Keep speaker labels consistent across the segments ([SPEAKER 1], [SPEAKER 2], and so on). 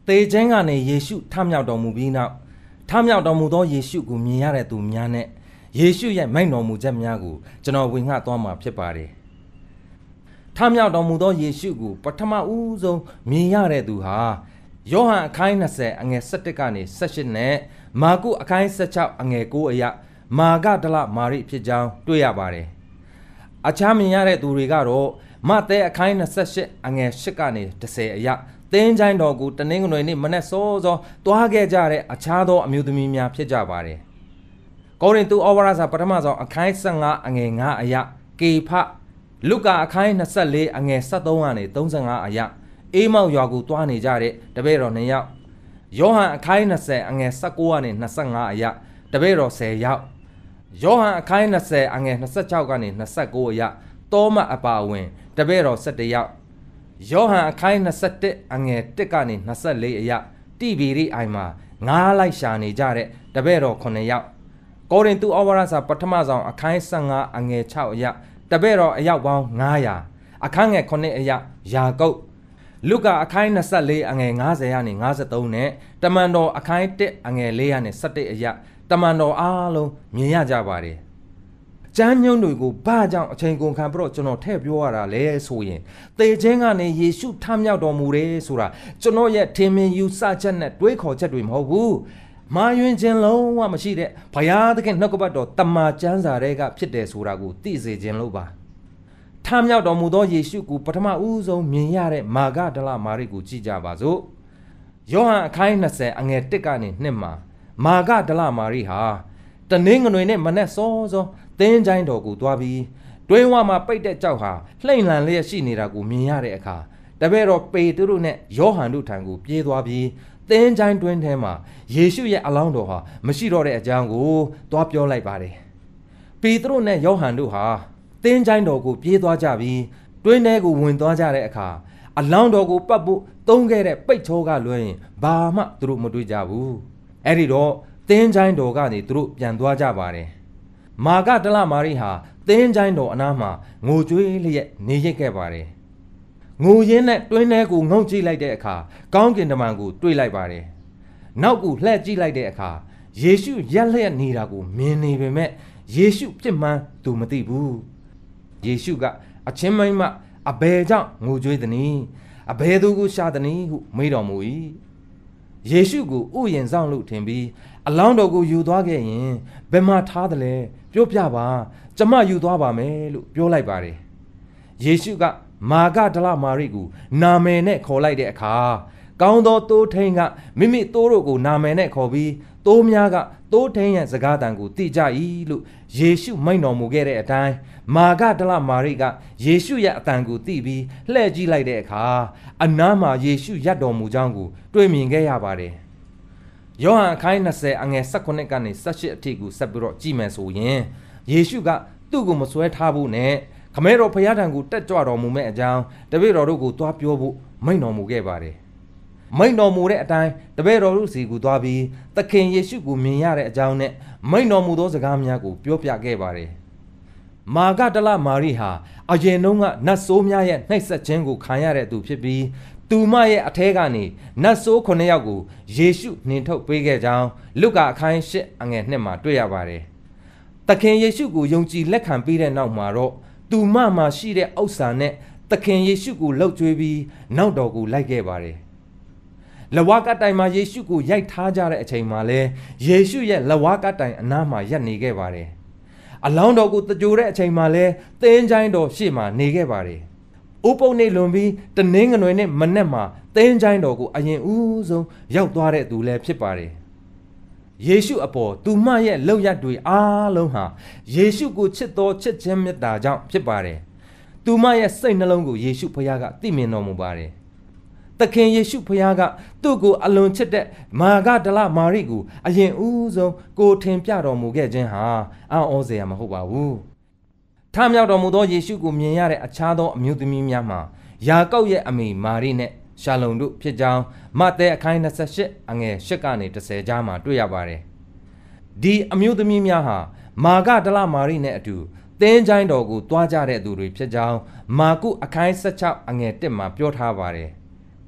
[SPEAKER 1] တေခြင်းကနေယေရှုထမြောက်တော်မူပြီးနောက်ထမြောက်တော်မူသောယေရှုကိုမြင်ရတဲ့သူများနဲ့ယေရှုရဲ့မိန့်တော်မူချက်များကိုကျွန်တော်ဝင်ငှသွားမှာဖြစ်ပါတယ်ထမြောက်တော်မူသောယေရှုကိုပထမဦးဆုံးမြင်ရတဲ့သူဟာယောဟန်အခန်း20အငယ်17ကနေ18နဲ့မာကုအခန်း16အငယ်9အရမာဂဒလမာရိဖြစ်ကြောင်းတွေ့ရပါတယ်အခြားမြင်ရတဲ့သူတွေကတော့မဿဲအခန်း28အငယ်8ကနေ10အရသင်္ချိုင်းတော်ကိုတနင်္ဂနွေနေ့မနေ့စောစောတွားခဲ့ကြတဲ့အခြားသောအမျိုးသမီးများဖြစ်ကြပါတယ်ကောရိန္သုဩဝါဒစာပထမဆုံးအခန်း15အငယ်9အရကေဖလုကာအခန်း24အငယ်73ကနေ35အရအေးမောက်ရွာကိုတွားနေကြတဲ့တပည့်တော်2ယောက်ယောဟန်အခန်း20အငယ်19ကနေ25အရတပည့်တော်10ယောက်ယောဟန်အခန်း20အငယ်26ကနေ29အရတောမအပါအဝင်တပည့်တော်17ယောက်ယောဟန်အခန်း21အငယ်1ကနေ24အရတိဗေရိအိုင်မှာငားလိုက်ရှာနေကြတဲ့တပည့်တော်9ယောက်ကောရိန္သုဩဝါဒစာပထမဆုံးအခန်း15အငယ်6အရတပည့်တော်အယောက်ပေါင်း900အခန်းငယ်9အရယာကုပ်လုကာအခန်း24အငယ်50ကနေ53နဲ့တမန်တော်အခန်း1အငယ်4ကနေ17အရတမန်တော်အားလုံးမြင်ရကြပါတယ်ကျမ်းညွှန်းတွေကိုဘာကြောင့်အချိန်ကုန်ခံပြီးတော့ကျွန်တော်ထည့်ပြောရတာလဲဆိုရင်သေခြင်းကနေယေရှုထမြောက်တော်မူတယ်ဆိုတာကျွန်တော်ရဲ့ထင်မြင်ယူဆချက်နဲ့တွေးခေါ်ချက်တွေမဟုတ်ဘူးမာယွင်ခြင်းလုံးဝမရှိတဲ့ဘုရားသခင်နှုတ်ကပတ်တော်တမန်ကျမ်းစာတွေကဖြစ်တယ်ဆိုတာကိုသိစေခြင်းလို့ပါထမြောက်တော်မူသောယေရှုကိုပထမဦးဆုံးမြင်ရတဲ့မာဂဒလမာရိကိုကြည့်ကြပါစို့ယောဟန်အခန်း20အငယ်1ကနေ2မှာမာဂဒလမာရိဟာတနင်္ဂနွေနေ့မနေ့စောစောသင်္ချိုင်းတော်ကိုသွားပြီးတွင်းဝမှာပိတ်တဲ့ကြောက်ဟာလှိမ့်လန်လျက်ရှိနေတာကိုမြင်ရတဲ့အခါတပည့်တော်ပေတရုနဲ့ယောဟန်တို့ထံကိုပြေးသွားပြီးသင်္ချိုင်းတွင်းထဲမှာယေရှုရဲ့အလောင်းတော်ဟာမရှိတော့တဲ့အကြောင်းကိုသွားပြောလိုက်ပါတယ်ပေတရုနဲ့ယောဟန်တို့ဟာသင်္ချိုင်းတော်ကိုပြေးသွားကြပြီးတွင်းထဲကိုဝင်သွားကြတဲ့အခါအလောင်းတော်ကိုပတ်ဖို့သုံးခဲ့တဲ့ပိတ်ချောကလွှဲရင်ဘာမှသူတို့မတွေ့ကြဘူးအဲ့ဒီတော့သင်္ချိုင်းတော်ကနေသူတို့ပြန်သွားကြပါတယ်မာဂဒလမာရိဟာသင်္ချိုင်းတော်အနားမှာငိုကြွေးလျက်နေရစ်ခဲ့ပါတယ်ငိုရင်းနဲ့တွင်းထဲကိုငုံကြည့်လိုက်တဲ့အခါကောင်းကင်တမန်ကိုတွေ့လိုက်ပါတယ်နောက်ကိုလှည့်ကြည့်လိုက်တဲ့အခါယေရှုရက်လျက်နေတာကိုမြင်နေပေမဲ့ယေရှုဖြစ်မှန်းသူမသိဘူးယေရှုကအချင်းမိန်းမအဘယ်ကြောင့်ငိုကြွေးသနည်းအဘယ်သူကိုရှာသနည်းဟုမေးတော်မူ၏ယေရှုကိုဥယျာဉ်ဆောင်လို့ထင်ပြီးအလောင်းတော်ကိုယူသွားခဲ့ရင်ဘယ်မှာထားတယ်လဲပြောပြပါကျမယူသွားပါမယ်လို့ပြောလိုက်ပါတယ်ယေရှုကမာဂဒလမာရိကိုနာမည်နဲ့ခေါ်လိုက်တဲ့အခါကောင်းသောသိုးထိန်ကမိမိသိုးတို့ကိုနာမည်နဲ့ခေါ်ပြီးသိုးများကသိုးထိန်ရဲ့စကားတန်ကိုသိကြ၏လို့ယေရှုမိန့်တော်မူခဲ့တဲ့အတိုင်းမာဂဒလမာရိကယေရှုရဲ့အတန်ကိုသိပြီးလှည့်ကြည့်လိုက်တဲ့အခါအနားမှာယေရှုရပ်တော်မူကြောင်းကိုတွေ့မြင်ခဲ့ရပါတယ်ယောဟန်အခန်း20အငယ်18ကနေ18အထိကိုဆက်ပြီးတော့ကြည့်မယ်ဆိုရင်ယေရှုကသူ့ကိုမဆွဲထားဘူးနဲ့ခမဲတော်ဖခင်ထံကိုတက်ကြွတော်မူမဲ့အကြောင်းတပည့်တော်တို့ကိုသွားပြောဖို့မိန့်တော်မူခဲ့ပါတယ်မိန့်တော်မူတဲ့အတိုင်းတပည့်တော်တို့စီကိုသွားပြီးသခင်ယေရှုကိုမြင်ရတဲ့အကြောင်းနဲ့မိန့်တော်မူသောစကားများကိုပြောပြခဲ့ပါတယ်မာဂဒလမာရိဟာအရင်တုန်းကနတ်ဆိုးများရဲ့နှိပ်စက်ခြင်းကိုခံရတဲ့သူဖြစ်ပြီးသူမရဲ့အထဲကနေနတ်ဆိုး9ယောက်ကိုယေရှုနှင်ထုတ်ပေးခဲ့ကြောင်းလုကာအခန်း8အငယ်2မှာတွေ့ရပါတယ်သခင်ယေရှုကိုယုံကြည်လက်ခံပေးတဲ့နောက်မှာတော့သူမမှာရှိတဲ့ဥစ္စာနဲ့သခင်ယေရှုကိုလှုပ်ကြွေးပြီးနောက်တော်ကိုလိုက်ခဲ့ပါတယ်လဝါကတိုင်မှာယေရှုကိုရိုက်ထားကြတဲ့အချိန်မှာလဲယေရှုရဲ့လဝါကတိုင်အနားမှာရပ်နေခဲ့ပါတယ်အလောင်းတော်ကိုတကြိုတဲ့အချိန်မှာလဲသင်္ချိုင်းတော်ရှေ့မှာနေခဲ့ပါတယ်ဥပုပ်နေ့လွန်ပြီးတနင်္ဂနွေနေ့မနေ့မှာသင်္ချိုင်းတော်ကိုအရင်ဦးဆုံးရောက်သွားတဲ့သူလည်းဖြစ်ပါတယ်ယေရှုအပေါ်သူမရဲ့လောက်ရတွေအားလုံးဟာယေရှုကိုချစ်တော်ချစ်ခြင်းမေတ္တာကြောင့်ဖြစ်ပါတယ်သူမရဲ့စိတ်နှလုံးကိုယေရှုဖခင်ကသိမြင်တော်မူပါတယ်သခင်ယေရှုဖခင်ကသူ့ကိုအလွန်ချစ်တဲ့မာဂဒလမာရိကိုအရင်ဦးဆုံးကိုထင်ပြတော်မူခဲ့ခြင်းဟာအံ့ဩစရာမဟုတ်ပါဘူးထမြောက်တော်မူသောယေရှုကိုမြင်ရတဲ့အခြားသောအမျိုးသမီးများမှာယာကုပ်ရဲ့အမေမာရိနဲ့ရှာလုံတို့ဖြစ်ကြောင်းမဿဲအခန်း28အငယ်8ကနေ10ကြားမှာတွေ့ရပါတယ်ဒီအမျိုးသမီးများဟာမာဂဒလမာရိနဲ့အတူသင်္ချိုင်းတော်ကိုတွားကြတဲ့သူတွေဖြစ်ကြောင်းမာကုအခန်း16အငယ်1မှာပြောထားပါတယ်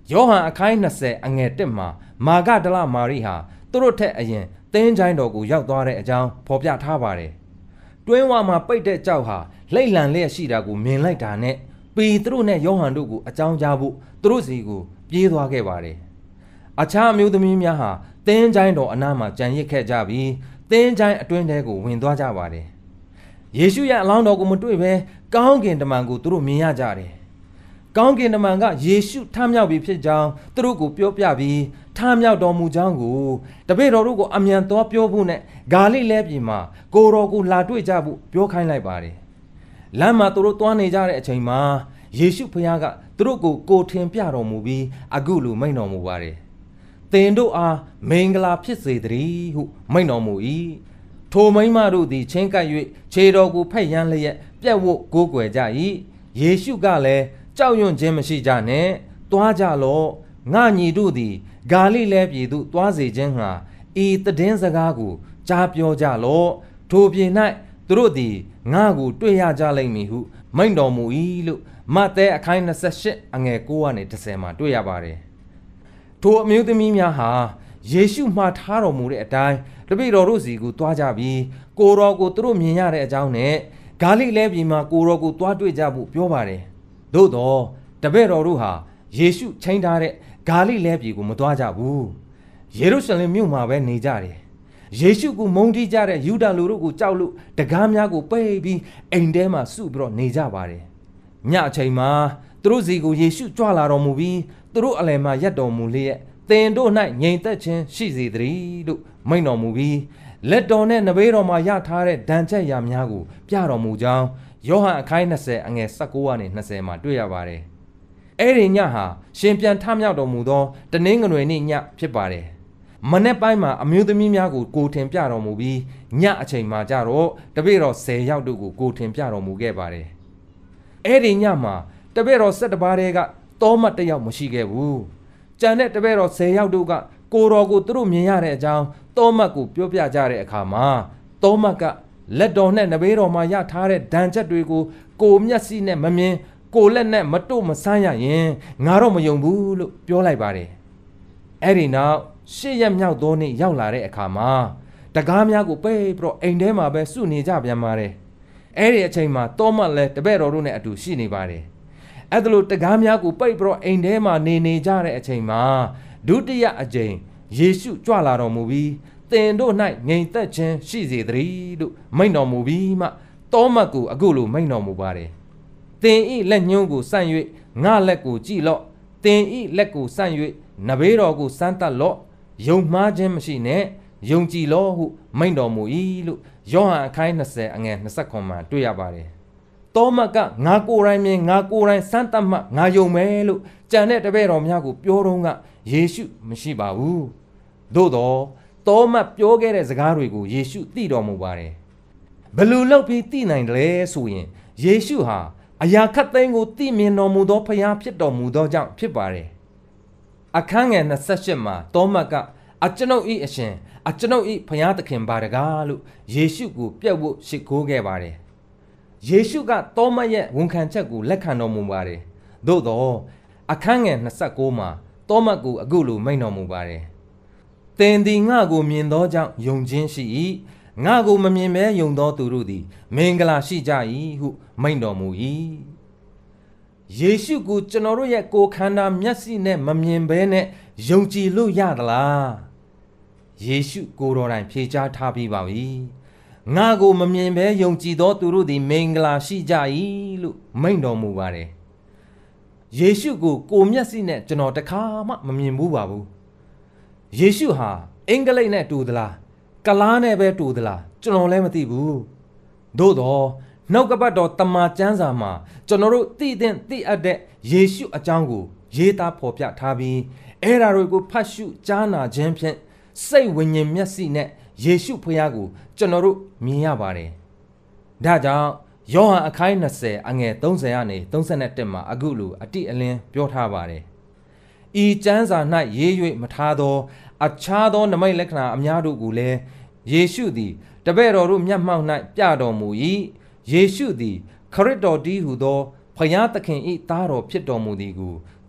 [SPEAKER 1] ယောဟန်အခန်း20အငယ်1မှာမာဂဒလမာရိဟာသူတို့ထက်အရင်သင်္ချိုင်းတော်ကိုရောက်သွားတဲ့အကြောင်းဖော်ပြထားပါတယ်။တွင်းဝမှာပိတ်တဲ့ကြောက်ဟာလိမ့်လံလျက်ရှိတာကိုမြင်လိုက်တာနဲ့ပေတရုနဲ့ယောဟန်တို့ကိုအကြောင်းကြားဖို့သူတို့စီကိုပြေးသွားခဲ့ပါတယ်။အခြားအမျိုးသမီးများဟာသင်္ချိုင်းတော်အနားမှာကြံရစ်ခဲ့ကြပြီးသင်္ချိုင်းအတွင်းထဲကိုဝင်သွားကြပါတယ်။ယေရှုရဲ့အလောင်းတော်ကိုမတွေ့ဘဲကောင်းကင်တမန်ကိုသူတို့မြင်ရကြတယ်။ကောင်းကင်တမန်ကယေရှုထမြောက်ပြီဖြစ်ကြောင်းသူတို့ကိုပြောပြပြီးထမြောက်တော်မူကြောင်းကိုတပည့်တော်တို့ကိုအမြန်တော်ပြောဖို့နဲ့ဂါလိလဲပြည်မှာကိုတော်ကိုလာတွေ့ကြဖို့ပြောခိုင်းလိုက်ပါတယ်။လမ်းမှာသူတို့သွားနေကြတဲ့အချိန်မှာယေရှုဖခင်ကသူတို့ကိုထင်ပြတော်မူပြီးအခုလိုမိန့်တော်မူပါတယ်။သင်တို့အားမင်္ဂလာဖြစ်စေတည်းဟုမိန့်တော်မူ၏။ထိုမိန်းမတို့သည်ချင်းကပ်၍ခြေတော်ကိုဖက်ယမ်းလျက်ပြက်ဝတ်ကိုးကွယ်ကြ၏။ယေရှုကလည်းကြောက်ရွံ့ခြင်းမရှိကြနဲ့သွားကြလော့ငါညီတို့သည်ဂါလိလဲပြည်သို့သွားစေခြင်းငှာဤတည်င်းစကားကိုကြားပြောကြလော့ထိုပြည်၌သူတို့သည်ငါကိုတွေ့ရကြလိမ့်မည်ဟုမိန့်တော်မူ၏လို့မဿဲအခန်း28အငယ်9ကနေ10မှာတွေ့ရပါတယ်ထိုအမျိုးသမီးများဟာယေရှုမှားထားတော်မူတဲ့အတိုင်းတပည့်တော်တို့စီကိုသွားကြပြီးကိုတော်ကိုသူတို့မြင်ရတဲ့အကြောင်းနဲ့ဂါလိလဲပြည်မှာကိုတော်ကိုသွားတွေ့ကြဖို့ပြောပါတယ်သို့တော့တပည့်တော်တို့ဟာယေရှုချိန်ထားတဲ့ဂါလိလဲပြည်ကိုမသွားကြဘူးယေရုရှလင်မြို့မှာပဲနေကြတယ်ယေရှုကိုမုန်းတီးကြတဲ့ယူဒလူတို့ကိုကြောက်လို့တကားများကိုပိတ်ပြီးအိမ်ထဲမှာစုပြီးတော့နေကြပါတယ်ညအချိန်မှာသူတို့စီကိုယေရှုကြွလာတော်မူပြီးသူတို့အလယ်မှာရပ်တော်မူလျက်သင်တို့၌ငြိမ်သက်ခြင်းရှိစေတည်းလို့မိန့်တော်မူပြီးလက်တော်နဲ့နဘေးတော်မှာရထားတဲ့ဒဏ်ချက်ရာများကိုပြတော်မူကြောင်းယောဟန်အခန်း20အငယ်19ကနေ20မှာတွေ့ရပါတယ်အဲ့ဒီညဟာရှင်ပြန်ထမြောက်တော်မူသောတနင်္ဂနွေနေ့ညဖြစ်ပါတယ်မနေ့ပိုင်းမှာအမျိုးသမီးများကိုထင်ပြတော်မူပြီးညအချိန်မှာကြတော့တပည့်တော်10ယောက်တို့ကိုထင်ပြတော်မူခဲ့ပါတယ်အဲ့ဒီညမှာတပည့်တော်7ပါးတည်းကတောမတ်တစ်ယောက်မရှိခဲ့ဘူးကျန်တဲ့တပည့်တော်10ယောက်တို့ကကိုတော်ကိုသူတို့မြင်ရတဲ့အကြောင်းတောမတ်ကိုပြောပြကြတဲ့အခါမှာတောမတ်ကလက်တော်နဲ့နဘေးတော်မှာရထားတဲ့ဒဏ်ချက်တွေကိုကိုမျက်စိနဲ့မမြင်ကိုလက်နဲ့မတို့မဆန်းရရင်ငါတော့မယုံဘူးလို့ပြောလိုက်ပါတယ်အဲ့ဒီနောက်8ရက်မြောက်သောနေ့ရောက်လာတဲ့အခါမှာတကားများကိုပိတ်ပြီးတော့အိမ်ထဲမှာပဲစုနေကြပြန်ပါတယ်အဲ့ဒီအချိန်မှာတောမတ်လည်းတပည့်တော်တို့နဲ့အတူရှိနေပါတယ်အဲ့ဒါလို့တကားများကိုပိတ်ပြီးတော့အိမ်ထဲမှာနေကြတဲ့အချိန်မှာဒုတိယအကြိမ်ယေရှုကြွလာတော်မူပြီးသင်တို့၌ငြိမ်သက်ခြင်းရှိစေတည်းလို့မိန့်တော်မူပြီးမှတောမတ်ကိုအခုလိုမိန့်တော်မူပါတယ်သင်ဤလက်ညှိုးကိုဆန့်၍ငါလက်ကိုကြည့်လော့သင်ဤလက်ကိုဆန့်၍နဘေးတော်ကိုစမ်းသပ်လော့ယုံမှားခြင်းမရှိနဲ့ယုံကြည်လော့ဟုမိန့်တော်မူ၏လို့ယောဟန်အခန်း20အငယ်29မှာတွေ့ရပါတယ်တောမတ်ကငါကိုယ်တိုင်မြင်ငါကိုယ်တိုင်စမ်းသပ်မှငါယုံမယ်လို့ကြံတဲ့တပည့်တော်များကိုပြောတော့ကယေရှုမရှိပါဘူးသို့တော့တောမတ်ပြောခဲ့တဲ့စကားတွေကိုယေရှုသိတော်မူပါတယ်ဘယ်လိုလုပ်ပြီးသိနိုင်တယ်လဲဆိုရင်ယေရှုဟာအရာခတ်သိမ်းကိုသိမြင်တော်မူသောဖခင်ဖြစ်တော်မူသောကြောင့်ဖြစ်ပါတယ်အခန်းငယ်28မှာတောမတ်ကအကျွန်ုပ်၏အရှင်အကျွန်ုပ်၏ဖခင်သခင်ပါတကားလို့ယေရှုကိုပြတ်ဝတ်ရှိခိုးခဲ့ပါတယ်ယေရှုကတောမတ်ရဲ့ဝန်ခံချက်ကိုလက်ခံတော်မူပါတယ်သို့တော့အခန်းငယ်29မှာတောမတ်ကိုအခုလိုမိန့်တော်မူပါတယ်သင်သည်ငါကိုမြင်သောကြောင့်ယုံခြင်းရှိ၏ငါကိုမမြင်ဘဲယုံသောသူတို့သည်မင်္ဂလာရှိကြ၏ဟုမိန့်တော်မူ၏ယေရှုကိုကျွန်တော်တို့ရဲ့ကိုယ်ခန္ဓာမျက်စိနဲ့မမြင်ဘဲနဲ့ယုံကြည်လို့ရသလားယေရှုကိုယ်တော်တိုင်ဖြေကြားထားပြီးပါပြီငါကိုမမြင်ဘဲယုံကြည်သောသူတို့သည်မင်္ဂလာရှိကြ၏လို့မိန့်တော်မူပါတယ်ယေရှုကိုမျက်စိနဲ့ကျွန်တော်တခါမှမမြင်ဘူးပါဘူးယေရှုဟာအင်္ဂလိပ်နဲ့တူသလားကလားနဲ့ပဲတူသလားကျွန်တော်လည်းမသိဘူးသို့တော့နှုတ်ကပတ်တော်တမန်ကျမ်းစာမှာကျွန်တော်တို့သိအပ်တဲ့ယေရှုအကြောင်းကိုရေးသားဖော်ပြထားပြီးအဲ့ဓာတွေကိုဖတ်ရှုကြားနာခြင်းဖြင့်စိတ်ဝိညာဉ်မျက်စိနဲ့ယေရှုဖခင်ကိုကျွန်တော်တို့မြင်ရပါတယ်ဒါကြောင့်ယောဟန်အခန်း20အငယ်30ကနေ31မှာအခုလိုအတိအလင်းပြောထားပါတယ်ဤကျမ်းစာ၌ရေး၍မထားသောအခြားသောနမိတ်လက္ခဏာအများတို့ကိုလည်းယေရှုသည်တပည့်တော်တို့မျက်မှောက်၌ပြတော်မူ၏ယေရှုသည်ခရစ်တော်တည်းဟူသောဖခင်သခင်၏သားတော်ဖြစ်တော်မူသည်ကို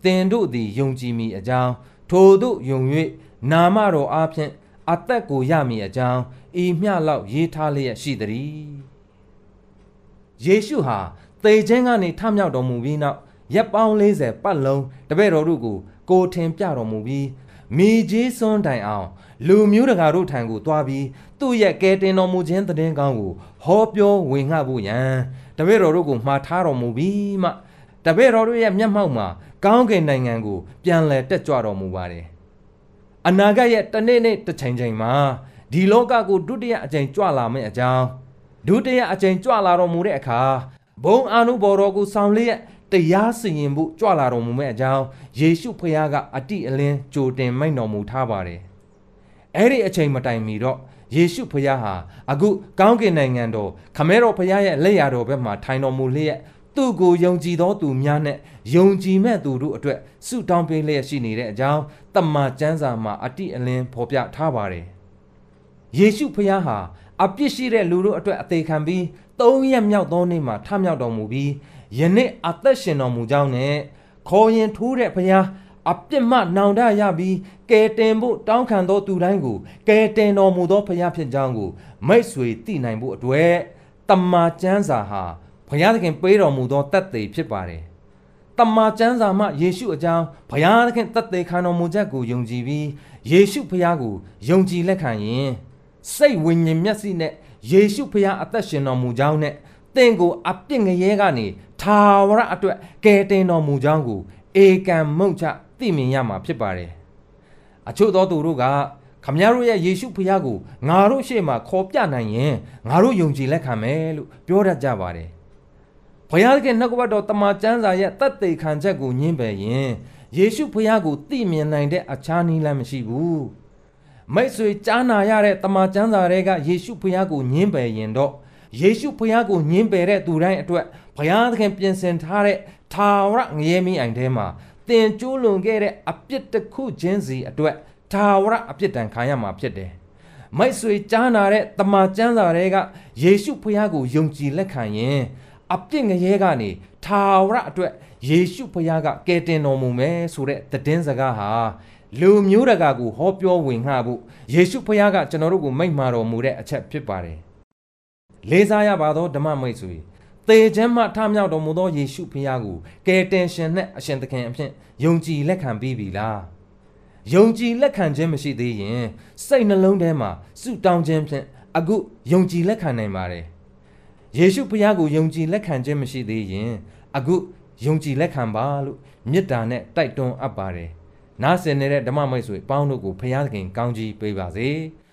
[SPEAKER 1] တင်တို့သည်ယုံကြည်မိအကြောင်းထိုတို့ယုံ၍နာမတော်အားဖြင့်အသက်ကိုရမည်အကြောင်းဤမျှလောက်ရေးထားလျက်ရှိသည်ယေရှုဟာသေခြင်းကနေထမြောက်တော်မူပြီးနောက်ရက်ပေါင်း40ပတ်လုံးတပည့်တော်တို့ကိုထင်ပြတော်မူပြီးမိကြီးစွန်းတိုင်အောင်လူမျိုးတကာတို့ထံကိုတွားပြီးသူ့ရဲ့ကယ်တင်တော်မူခြင်းသတင်းကောင်းကိုဟောပြောဝေငှဖို့ရန်တပည့်တော်တို့ကိုမှာထားတော်မူပြီးမှတပည့်တော်တို့ရဲ့မျက်မှောက်မှာကောင်းကင်နိုင်ငံကိုပြန်လည်တက်ကြွတော်မူပါတယ်အနာဂတ်ရဲ့တစ်နေ့နေ့တစ်ချိန်ချိန်မှာဒီလောကကိုဒုတိယအကြိမ်ကြွလာမယ့်အကြောင်းဒုတိယအကြိမ်ကြွလာတော်မူတဲ့အခါဘုံအာနုဘော်တော်ကိုဆောင်လျက်တရားစီရင်ဖို့ကြွလာတော်မူမယ့်အကြောင်းယေရှုဖခင်ကအတိအလင်းကြိုတင်မိန့်တော်မူထားပါတယ်အဲ့ဒီအချိန်မတိုင်မီတော့ယေရှုဖခင်ဟာအခုကောင်းကင်နိုင်ငံတော်ခမဲတော်ဖခင်ရဲ့လက်ရာတော်ဘက်မှာထိုင်တော်မူလျက်သူ့ကိုယုံကြည်သောသူများနဲ့ယုံကြည်မဲ့သူတို့အတွက်ဆုတောင်းပေးလျက်ရှိနေတဲ့အကြောင်းတမန်ကျမ်းစာမှာအတိအလင်းဖော်ပြထားပါတယ်ယေရှုဖခင်ဟာအပြစ်ရှိတဲ့လူတို့အတွက်အသေးခံပြီး3ရက်မြောက်သောနေ့မှာထမြောက်တော်မူပြီးယနေ့အသက်ရှင်တော်မူကြောင်းနဲ့ခေါ်ရင်ထိုးတဲ့ဖခင်အပြစ်မှနောင်တရပြီးကယ်တင်ဖို့တောင်းခံသောသူတိုင်းကိုကယ်တင်တော်မူသောဖခင်ဖြစ်ကြောင်းကိုမိတ်ဆွေသိနိုင်ဖို့အတွက်တမန်ကျမ်းစာဟာဘုရားသခင်ပေးတော်မူသောသက်သေဖြစ်ပါတယ်။တမန်ကျမ်းစာမှယေရှုအကြောင်းဘုရားသခင်သက်သေခံတော်မူချက်ကိုယုံကြည်ပြီးယေရှုဖခင်ကိုယုံကြည်လက်ခံရင်စိတ်ဝိညာဉ်မျက်စိနဲ့ယေရှုဖခင်အသက်ရှင်တော်မူကြောင်းနဲ့သင်ကိုအပြစ်ငရဲကနေထာဝရအတွက်ကယ်တင်တော်မူကြောင်းကိုဧကံမုတ်ချသိမြင်ရမှာဖြစ်ပါတယ်။အချို့သောသူတို့ကခမည်းတော်ရဲ့ယေရှုဖခင်ကိုငါတို့ရှေ့မှာခေါ်ပြနိုင်ရင်ငါတို့ယုံကြည်လက်ခံမယ်လို့ပြောတတ်ကြပါတယ်။ဘုရားသခင်နှုတ်ကပတ်တော်တမန်ကျမ်းစာရဲ့သက်သေခံချက်ကိုညှင်းပယ်ရင်ယေရှုဖခင်ကိုသိမြင်နိုင်တဲ့အခြားနည်းလမ်းမရှိဘူး။မိတ်ဆွေကြားနာရတဲ့တမန်ကျမ်းစာတွေကယေရှုဖခင်ကိုညှင်းပယ်ရင်တော့ယေရှုဖခင်ကိုညှင်းပယ်တဲ့သူတိုင်းအတွက်ဘုရားသခင်ပြင်ဆင်ထားတဲ့ထာဝရငရဲမီးအိမ်ထဲမှာတင်ကျိုးလွန်ခဲ့တဲ့အပြစ်တစ်ခုချင်းစီအတွက်ထာဝရအပြစ်ဒဏ်ခံရမှာဖြစ်တယ်။မိတ်ဆွေကြားနာတဲ့တမန်ကျမ်းစာတွေကယေရှုဖခင်ကိုယုံကြည်လက်ခံရင်အပြစ်ငရဲကနေထာဝရအတွက်ယေရှုဖခင်ကကယ်တင်တော်မူမယ်ဆိုတဲ့သတင်းစကားဟာလူမျိုးတကာကိုဟောပြောဝင်ငှဖို့ယေရှုဖခင်ကကျွန်တော်တို့ကိုမိန့်မာတော်မူတဲ့အချက်ဖြစ်ပါတယ်။လေးစားရပါသောဓမ္မမိတ်ဆွေသေခြင်းမှထမြောက်တော်မူသောယေရှုဖခင်ကိုကယ်တင်ရှင်နဲ့အရှင်သခင်အဖြစ်ယုံကြည်လက်ခံပြီးပြီလားယုံကြည်လက်ခံခြင်းမရှိသေးရင်စိတ်နှလုံးထဲမှာဆုတောင်းခြင်းဖြင့်အခုယုံကြည်လက်ခံနိုင်ပါတယ်ယေရှုဖခင်ကိုယုံကြည်လက်ခံခြင်းမရှိသေးရင်အခုယုံကြည်လက်ခံပါလို့မေတ္တာနဲ့တိုက်တွန်းအပ်ပါတယ်နားဆင်နေတဲ့ဓမ္မမိတ်ဆွေပေါင်းတို့ကိုဖခင်သခင်ကောင်းကြီးပေးပါစေ